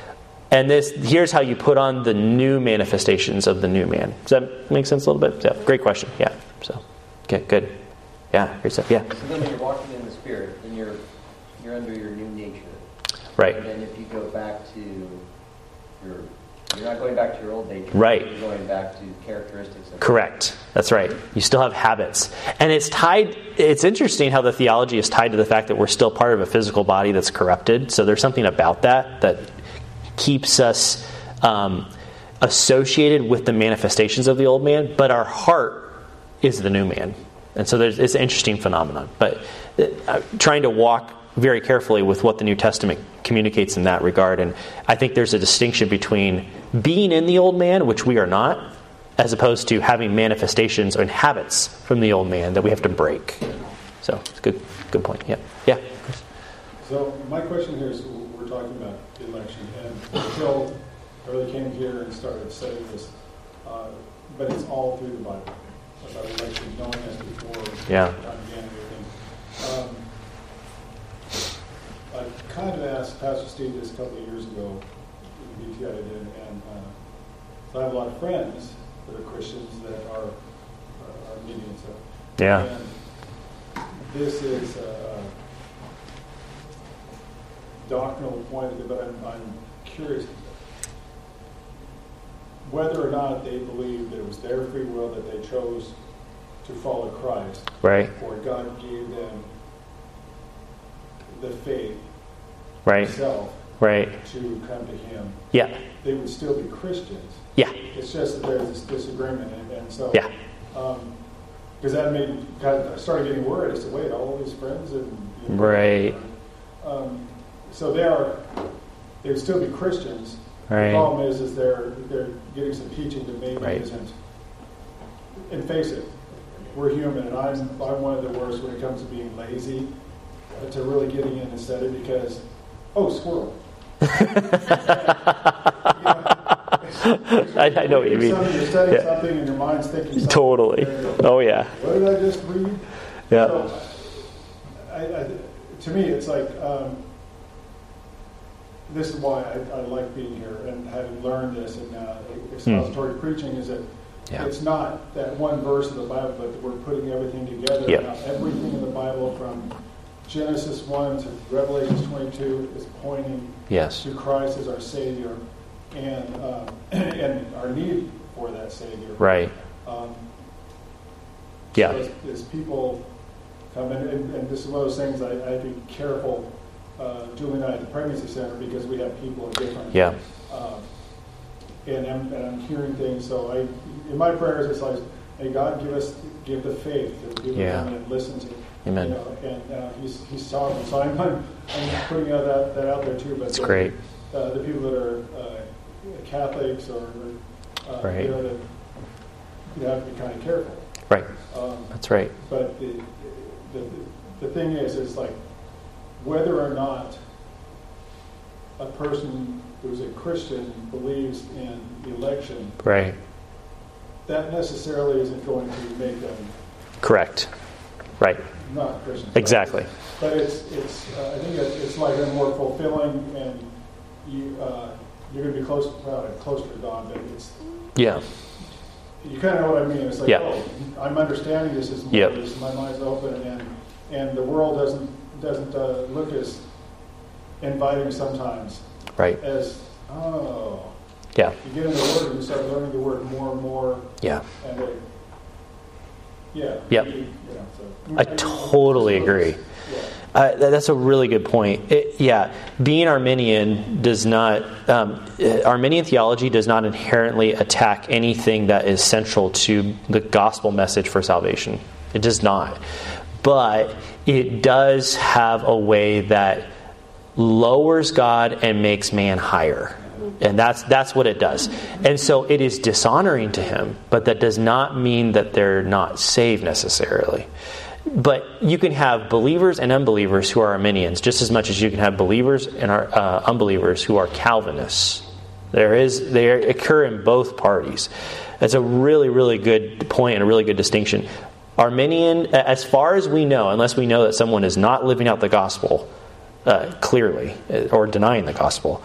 Speaker 1: And here's how you put on the new manifestations of the new man. Does that make sense a little bit? Yeah, great question. Yeah. So, okay, good. Yeah, great stuff. Yeah.
Speaker 7: So then when you're walking in the Spirit, then you're under your new nature.
Speaker 1: Right.
Speaker 7: And then if you go back to you're not going back to your old nature.
Speaker 1: Right.
Speaker 7: You're going back to characteristics of
Speaker 1: Correct. That's right. You still have habits. And it's interesting how the theology is tied to the fact that we're still part of a physical body that's corrupted. So there's something about that keeps us associated with the manifestations of the old man, but our heart is the new man. And so it's an interesting phenomenon. But trying to walk very carefully with what the New Testament communicates in that regard. And I think there's a distinction between being in the old man, which we are not, as opposed to having manifestations and habits from the old man that we have to break. So it's a good point. Yeah. Yeah.
Speaker 8: So my question here is, we're talking about election, and until I really came here and started studying this, but it's all through the Bible about election, knowing this before time began and everything. I kind of asked Pastor Steve this a couple of years ago, in the BTI I did, and so I have a lot of friends that are Christians that are Armenians.
Speaker 1: Yeah.
Speaker 8: And this is a doctrinal point, but I'm curious whether or not they believe that it was their free will that they chose to follow Christ,
Speaker 1: right?
Speaker 8: Or God gave them the faith,
Speaker 1: right,
Speaker 8: itself,
Speaker 1: right,
Speaker 8: to come to Him.
Speaker 1: Yeah,
Speaker 8: they would still be Christians.
Speaker 1: Yeah,
Speaker 8: it's just that there's this disagreement, and so
Speaker 1: yeah,
Speaker 8: because that made I started getting worried. I said, "Wait, all these friends and
Speaker 1: right."
Speaker 8: So they would still be Christians.
Speaker 1: Right.
Speaker 8: The problem is they're getting some teaching that maybe isn't. And face it, we're human, and I'm one of the worst when it comes to being lazy, to really getting in and study because, squirrel.
Speaker 1: I know what you mean.
Speaker 8: You're studying something and your mind's thinking something.
Speaker 1: Totally. Oh yeah.
Speaker 8: What did I just read?
Speaker 1: Yeah.
Speaker 8: So, to me, it's like this is why I like being here and having learned this and expository preaching is that it's not that one verse of the Bible, but we're putting everything together.
Speaker 1: Yep.
Speaker 8: Now, everything in the Bible from Genesis 1 to Revelation 22 is pointing to Christ as our Savior and our need for that Savior.
Speaker 1: Right.
Speaker 8: So as people come in, and this is one of those things I have to be careful. Julie and I at the pregnancy center because we have people at different. Yeah. And I'm hearing things. So in my prayers, it's like, hey, God, give the faith to people come in and listen to.
Speaker 1: Amen.
Speaker 8: And He's sovereign. So I'm putting that out there too. But
Speaker 1: that's great.
Speaker 8: The people that are Catholics or
Speaker 1: right.
Speaker 8: You have to be kind of careful.
Speaker 1: Right. That's right.
Speaker 8: But the thing is like whether or not a person who's a Christian believes in election,
Speaker 1: right?
Speaker 8: That necessarily isn't going to make them
Speaker 1: correct. Right.
Speaker 8: Not Christians.
Speaker 1: Exactly.
Speaker 8: But it's I think it's like a more fulfilling, and you're going to be closer to God. But it's you kind of know what I mean. It's like I'm understanding this as more. My mind's open, and the world doesn't look as inviting sometimes.
Speaker 1: Right.
Speaker 8: As you get in the Word and you start learning the Word more and more. Yeah. And
Speaker 1: I totally agree. That's a really good point. Being Arminian does not. Arminian theology does not inherently attack anything that is central to the gospel message for salvation. It does not. But it does have a way that lowers God and makes man higher. And that's what it does. And so it is dishonoring to Him, but that does not mean that they're not saved necessarily. But you can have believers and unbelievers who are Arminians just as much as you can have believers and unbelievers who are Calvinists. They occur in both parties. That's a really, really good point and a really good distinction. Arminian, as far as we know, unless we know that someone is not living out the gospel clearly or denying the gospel,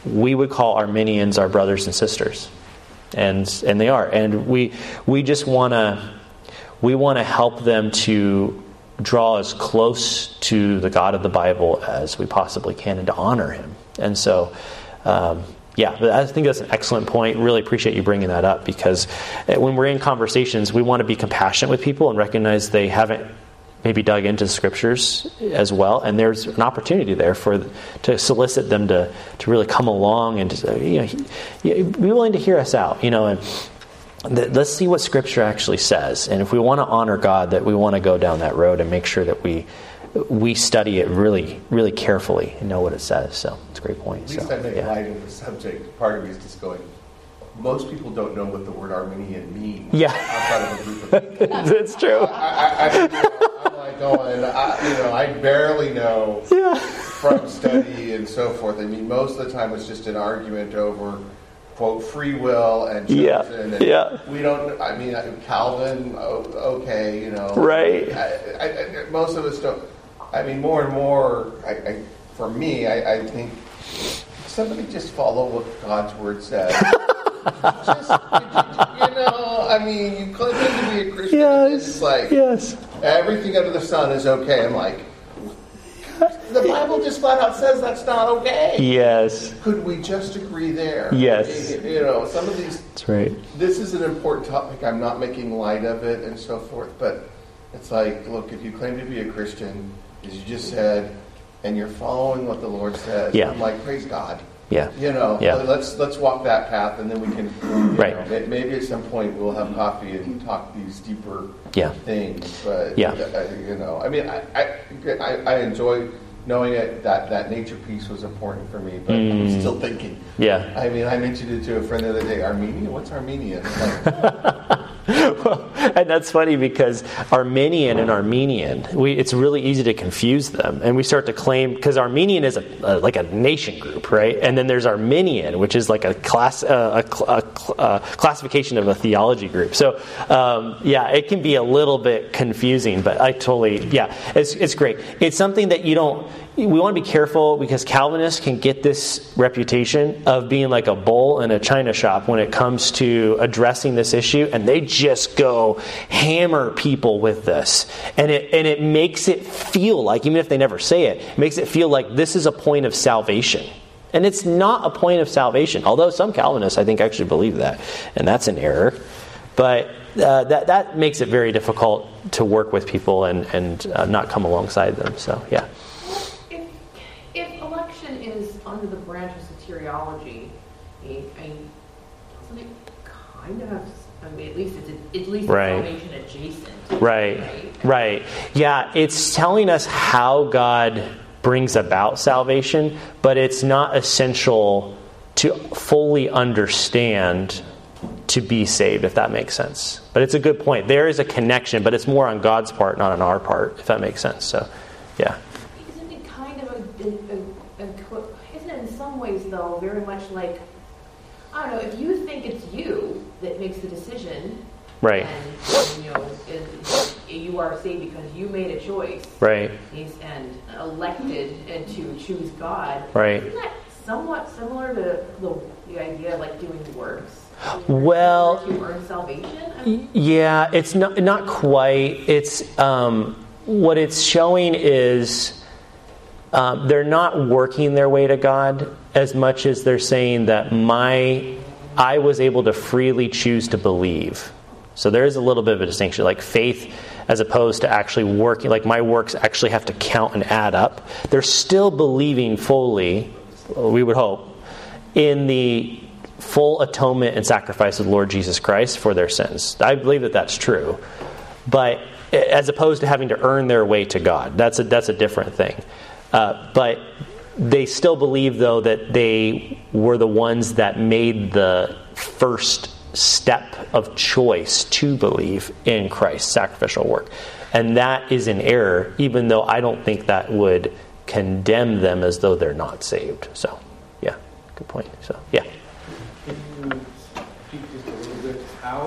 Speaker 1: we would call Arminians our brothers and sisters, and they are, and we just want to help them to draw as close to the God of the Bible as we possibly can, and to honor Him. And so, but I think that's an excellent point. Really appreciate you bringing that up, because when we're in conversations, we want to be compassionate with people and recognize they haven't maybe dug into the Scriptures as well, and there's an opportunity there to solicit them to really come along and to, be willing to hear us out, and let's see what Scripture actually says. And if we want to honor God, that we want to go down that road and make sure that we study it really, really carefully and know what it says. So it's a great point.
Speaker 4: At least I make light of the subject. Part of me is just going, most people don't know what the word Arminian means.
Speaker 1: Yeah.
Speaker 4: Outside of a group of people.
Speaker 1: It's true.
Speaker 4: I'm like going, I barely know from study and so forth. I mean, most of the time it's just an argument over, quote, free will and chosen. We don't, Calvin, okay,
Speaker 1: Right.
Speaker 4: Most of us don't. I mean, more and more, for me, I think somebody just follow what God's Word says. You claim to be a Christian. It's like, everything under the sun is okay. I'm like, the Bible just flat out says that's not okay.
Speaker 1: Yes.
Speaker 4: Could we just agree there?
Speaker 1: Yes.
Speaker 4: Some of these...
Speaker 1: That's right.
Speaker 4: This is an important topic. I'm not making light of it and so forth, but it's like, look, if you claim to be a Christian, as you just said, and you're following what the Lord says, I'm like, praise God. Let's walk that path, and then we can, maybe at some point we'll have coffee and talk these deeper things. But I enjoy knowing it, that nature piece was important for me, but I'm still thinking. I mentioned it to a friend the other day. Armenian? What's Armenian?
Speaker 1: Well, and that's funny because Arminian and Armenian, it's really easy to confuse them, and we start to claim, because Armenian is like a nation group, right? And then there's Arminian, which is like a classification of a theology group. So it can be a little bit confusing, but I totally it's great. It's something that we want to be careful, because Calvinists can get this reputation of being like a bull in a china shop when it comes to addressing this issue, and they just go hammer people with this, and it makes it feel like, even if they never say it makes it feel like this is a point of salvation. And it's not a point of salvation, although some Calvinists, I think, actually believe that, and that's an error. But that makes it very difficult to work with people and not come alongside them. So
Speaker 3: If election is under the branch of soteriology, doesn't it kind of, at least it's salvation adjacent.
Speaker 1: Right. Yeah, it's telling us how God brings about salvation, but it's not essential to fully understand to be saved, if that makes sense. But it's a good point. There is a connection, but it's more on God's part, not on our part, if that makes sense. So,
Speaker 3: Isn't it kind of isn't it in some ways, though, very much like, I don't know, if you think it's you that makes the decision,
Speaker 1: right?
Speaker 3: And you are saved because you made a choice,
Speaker 1: right?
Speaker 3: And elected and to choose God,
Speaker 1: right?
Speaker 3: Isn't that somewhat similar to the idea of like doing works?
Speaker 1: Well,
Speaker 3: to earn salvation?
Speaker 1: Yeah, it's not quite. It's what it's showing is they're not working their way to God as much as they're saying that I was able to freely choose to believe. So there is a little bit of a distinction, like faith as opposed to actually working, like my works actually have to count and add up. They're still believing fully, we would hope, in the full atonement and sacrifice of the Lord Jesus Christ for their sins. I believe that that's true. But as opposed to having to earn their way to God, that's a different thing. But they still believe, though, that they were the ones that made the first step of choice to believe in Christ's sacrificial work. And that is an error, even though I don't think that would condemn them as though they're not saved. So, good point. So,
Speaker 9: Can you speak just a little bit?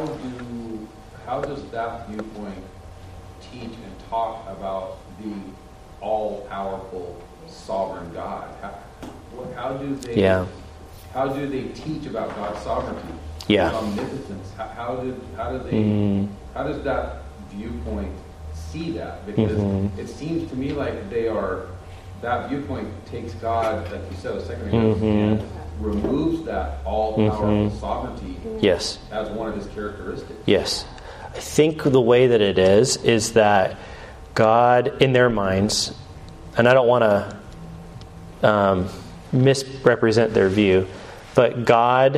Speaker 9: How does that viewpoint teach and talk about the all-powerful sovereign God? How do they how do they teach about God's sovereignty?
Speaker 1: Yeah.
Speaker 9: His omnipotence. How does that viewpoint see that? Because it seems to me like that viewpoint takes God, like you said a second ago, and removes that all-powerful sovereignty
Speaker 1: yes.
Speaker 9: as one of his characteristics.
Speaker 1: Yes. I think the way that it is that God, in their minds, and I don't want to misrepresent their view, but God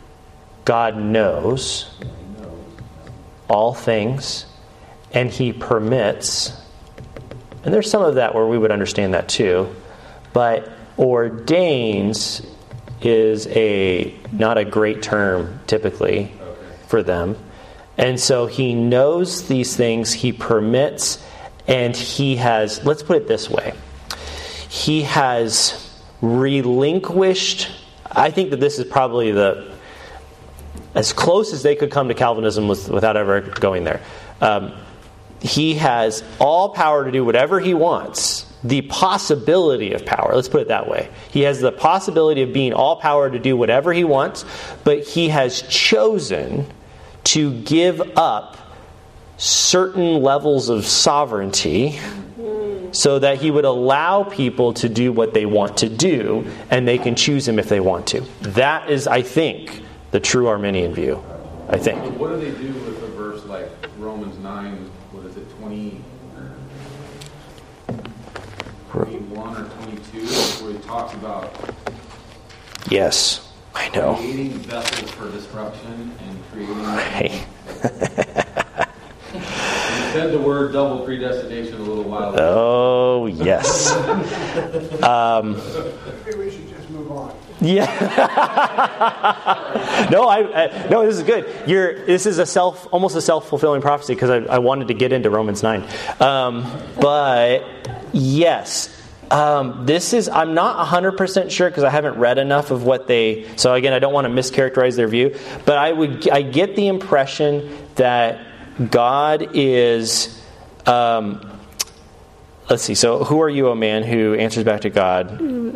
Speaker 1: knows all things, and he permits, and there's some of that where we would understand that too, but ordains is not a great term typically for them. And so he knows these things, he permits, and he has, let's put it this way, he has relinquished, I think that this is probably as close as they could come to Calvinism without ever going there. He has all power to do whatever he wants. The possibility of power, let's put it that way. He has the possibility of being all power to do whatever he wants, but he has chosen to give up certain levels of sovereignty so that he would allow people to do what they want to do, and they can choose him if they want to. That is, I think, the true Arminian view. I think.
Speaker 9: What do they do with a verse like Romans 9, what is it, 21 or 22, where he talks about
Speaker 1: yes, I know.
Speaker 9: Creating vessels for destruction and creating...
Speaker 1: Right.
Speaker 9: You said the word double predestination a little while ago.
Speaker 1: Oh, yes.
Speaker 8: Maybe we should just move on.
Speaker 1: Yeah. No, this is good. This is almost a self-fulfilling prophecy, because I wanted to get into Romans 9. But yes, I'm not 100% sure because I haven't read enough of what they. So again, I don't want to mischaracterize their view, but I get the impression that God is. Let's see. So, who are you, O man, who answers back to God?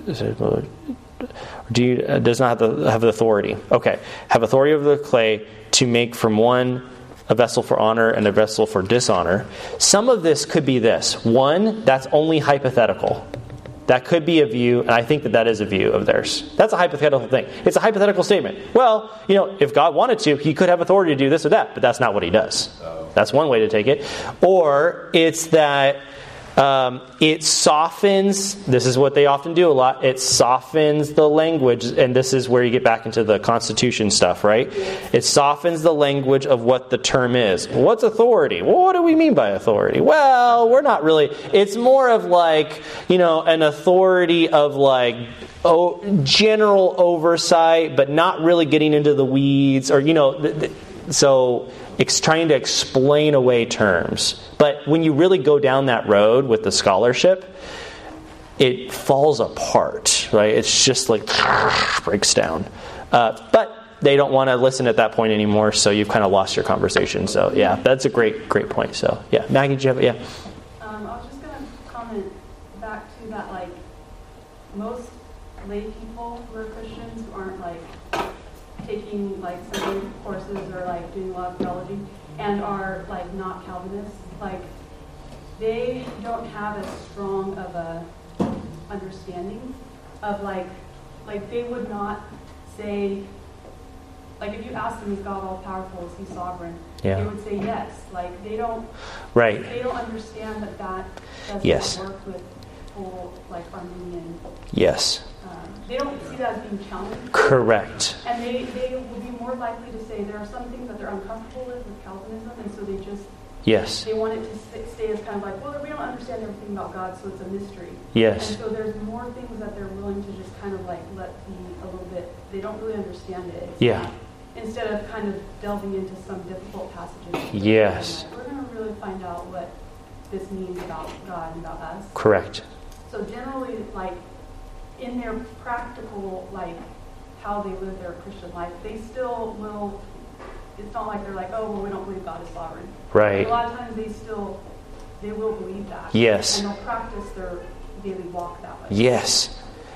Speaker 1: Does not have the authority? Okay, have authority over the clay to make from one a vessel for honor and a vessel for dishonor. Some of this could be this. One, that's only hypothetical. That could be a view, and I think that is a view of theirs. That's a hypothetical thing. It's a hypothetical statement. Well, if God wanted to, he could have authority to do this or that, but that's not what he does. That's one way to take it. Or it's that it softens, this is what they often do a lot, it softens the language, and this is where you get back into the Constitution stuff, right? It softens the language of what the term is. What's authority? Well, what do we mean by authority? Well, we're not really, it's more of like, an authority of like general oversight, but not really getting into the weeds, or, so it's trying to explain away terms. But when you really go down that road with the scholarship, it falls apart, right? It's just like breaks down. But they don't want to listen at that point anymore, so you've kind of lost your conversation. So yeah, that's a great point. So yeah, Maggie, did you have it? Yeah.
Speaker 10: I was just going to comment back to that, like most lay people who are Christians who aren't like taking like some courses or like doing a lot of theology and are like not Calvinists, like they don't have as strong of a understanding of like they would not say, like if you ask them, is God all powerful, is he sovereign?
Speaker 1: Yeah.
Speaker 10: They would say yes. Like they don't they don't understand that doesn't work with full like Arminian.
Speaker 1: Yes.
Speaker 10: They don't see that as being challenged.
Speaker 1: Correct.
Speaker 10: And they will be more likely to say there are some things that they're uncomfortable with Calvinism, and so they just they want it to stay as kind of like, well, we don't understand everything about God, so it's a mystery.
Speaker 1: Yes.
Speaker 10: And so there's more things that they're willing to just kind of like let be a little bit, they don't really understand it.
Speaker 1: Yeah.
Speaker 10: Instead of kind of delving into some difficult passages.
Speaker 1: Yes.
Speaker 10: We're going to really find out what this means about God and about us.
Speaker 1: Correct.
Speaker 10: So generally, like, in their practical, like, how they live their Christian life, they still will, it's not like they're like, oh, well, we don't believe God is sovereign.
Speaker 1: Right.
Speaker 10: A lot of times they will believe that.
Speaker 1: Yes.
Speaker 10: And they'll practice their daily walk that way.
Speaker 1: Yes.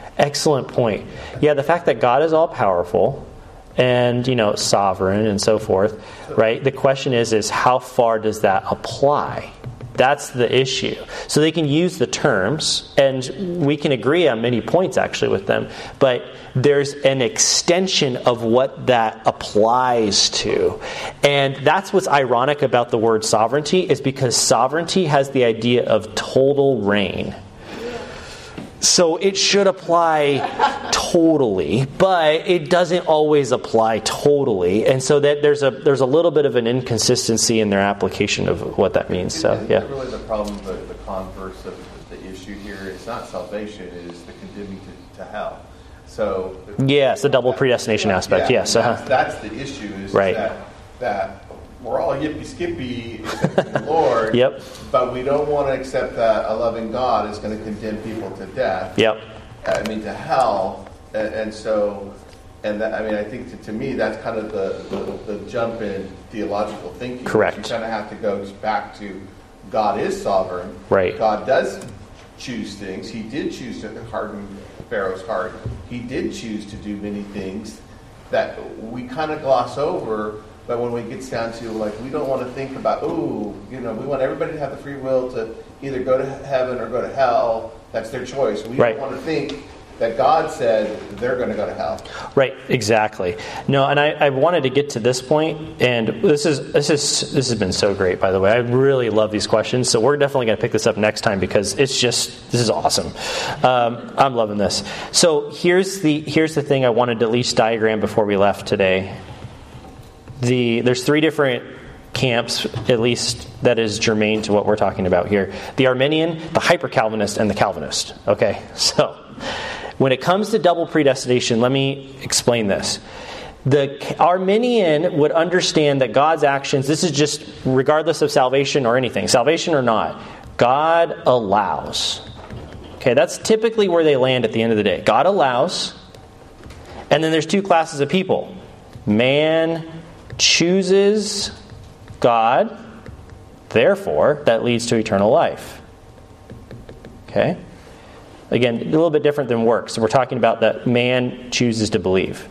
Speaker 1: Excellent point. Yeah, the fact that God is all powerful and, sovereign and so forth, right? The question is how far does that apply? That's the issue. So they can use the terms, and we can agree on many points actually with them, but there's an extension of what that applies to. And that's what's ironic about the word sovereignty, is because sovereignty has the idea of total reign. So it should apply totally, but it doesn't always apply totally, and so that there's a little bit of an inconsistency in their application of what that means. So yeah,
Speaker 4: really the problem, the converse of the issue here. It's not salvation; it is the condemning to hell. So
Speaker 1: yes, the double predestination aspect.
Speaker 4: Yeah,
Speaker 1: yes,
Speaker 4: that's the issue. Is
Speaker 1: right.
Speaker 4: that we're all yippee skippy except the Lord.
Speaker 1: Yep.
Speaker 4: But we don't want to accept that a loving God is going to condemn people to death.
Speaker 1: Yep.
Speaker 4: To hell. And so, I think to me that's kind of the jump in theological thinking.
Speaker 1: Correct.
Speaker 4: You kind of have to go back to God is sovereign.
Speaker 1: Right.
Speaker 4: God does choose things. He did choose to harden Pharaoh's heart. He did choose to do many things that we kind of gloss over. But when it gets down to, we don't want to think about, we want everybody to have the free will to either go to heaven or go to hell. That's their choice. We don't want to think that God said they're going to go to hell.
Speaker 1: Right, exactly. No, and I wanted to get to this point, and this has been so great, by the way. I really love these questions, so we're definitely going to pick this up next time because this is awesome. I'm loving this. So here's the thing I wanted to at least diagram before we left today. There's 3 different camps, at least that is germane to what we're talking about here. The Arminian, the Hyper-Calvinist, and the Calvinist. Okay, so when it comes to double predestination, let me explain this. The Arminian would understand that God's actions, this is just regardless of salvation or anything, salvation or not, God allows. Okay, that's typically where they land at the end of the day. God allows, and then there's 2 classes of people. Man chooses God, therefore, that leads to eternal life. Okay? Again, a little bit different than works. So we're talking about that man chooses to believe.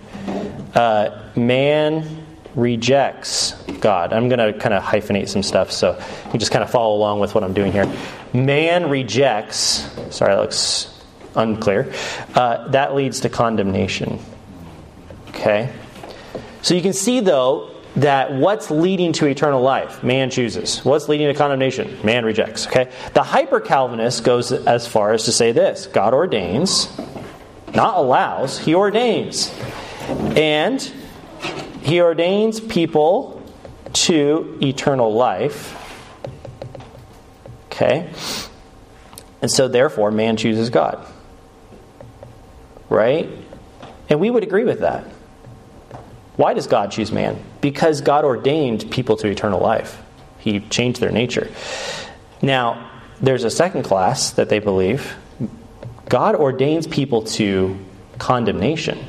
Speaker 1: Man rejects God. I'm going to kind of hyphenate some stuff so you just kind of follow along with what I'm doing here. Man rejects, sorry, that looks unclear. That leads to condemnation. Okay? So you can see, though, that what's leading to eternal life? Man chooses. What's leading to condemnation? Man rejects. Okay? The Hyper-Calvinist goes as far as to say this. God ordains, not allows, He ordains. And He ordains people to eternal life. Okay? And so therefore, man chooses God. Right? And we would agree with that. Why does God choose man? Because God ordained people to eternal life. He changed their nature. Now, there's a second class that they believe. God ordains people to condemnation.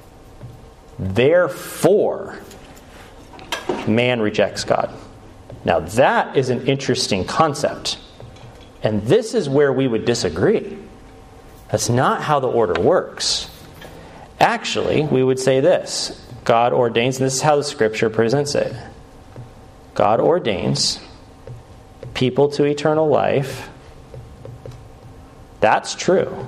Speaker 1: Therefore, man rejects God. Now, that is an interesting concept. And this is where we would disagree. That's not how the order works. Actually, we would say this. God ordains, and this is how the Scripture presents it. God ordains people to eternal life. That's true.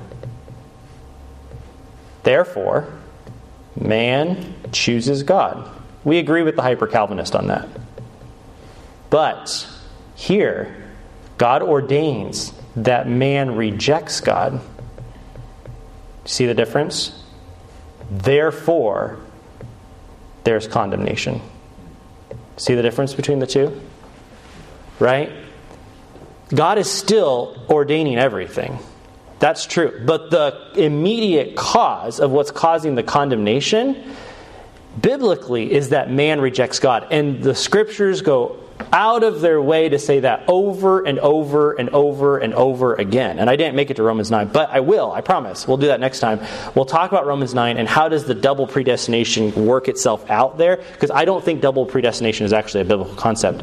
Speaker 1: Therefore, man chooses God. We agree with the Hyper-Calvinist on that. But here, God ordains that man rejects God. See the difference? Therefore, there's condemnation. See the difference between the two? Right? God is still ordaining everything. That's true. But the immediate cause of what's causing the condemnation, biblically, is that man rejects God. And the Scriptures go out of their way to say that over and over and over and over again. And I didn't make it to Romans 9, but I will, I promise. We'll do that next time. We'll talk about Romans 9 and how does the double predestination work itself out there, because I don't think double predestination is actually a biblical concept.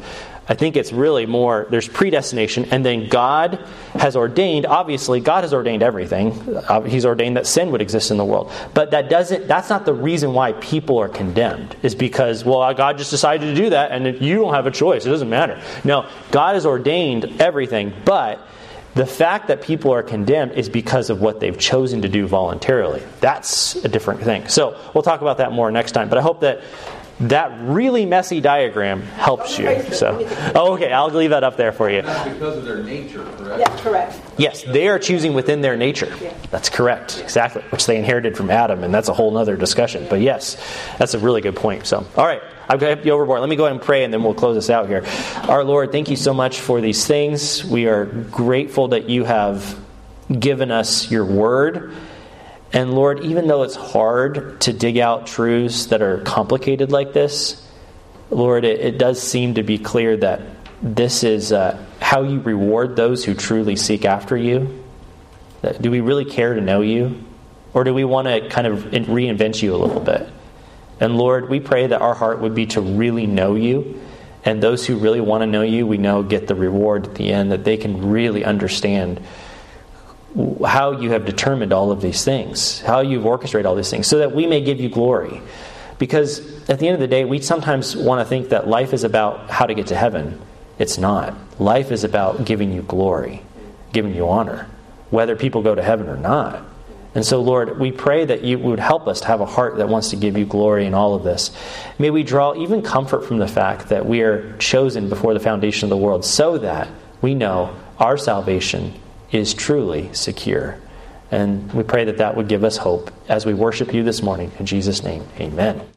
Speaker 1: I think it's really more, there's predestination, and then God has ordained, obviously, God has ordained everything. He's ordained that sin would exist in the world. But that's not the reason why people are condemned, is because, well, God just decided to do that, and you don't have a choice. It doesn't matter. No, God has ordained everything, but the fact that people are condemned is because of what they've chosen to do voluntarily. That's a different thing. So we'll talk about that more next time. But I hope that really messy diagram helps you. Okay, I'll leave that up there for you.
Speaker 9: That's because of their nature, correct?
Speaker 5: Yeah, correct.
Speaker 1: Yes, they are choosing within their nature.
Speaker 5: Yeah.
Speaker 1: That's correct, exactly, which they inherited from Adam, and that's a whole other discussion. But yes, that's a really good point. So, all right, I've got you overboard. Let me go ahead and pray, and then we'll close this out here. Our Lord, thank you so much for these things. We are grateful that you have given us your word. And Lord, even though it's hard to dig out truths that are complicated like this, Lord, it does seem to be clear that this is how you reward those who truly seek after you. Do we really care to know you? Or do we want to kind of reinvent you a little bit? And Lord, we pray that our heart would be to really know you. And those who really want to know you, we know get the reward at the end, that they can really understand how you have determined all of these things, how you've orchestrated all these things, so that we may give you glory. Because at the end of the day, we sometimes want to think that life is about how to get to heaven. It's not. Life is about giving you glory, giving you honor, whether people go to heaven or not. And so, Lord, we pray that you would help us to have a heart that wants to give you glory in all of this. May we draw even comfort from the fact that we are chosen before the foundation of the world, so that we know our salvation is truly secure. And we pray that that would give us hope as we worship you this morning. In Jesus' name, amen.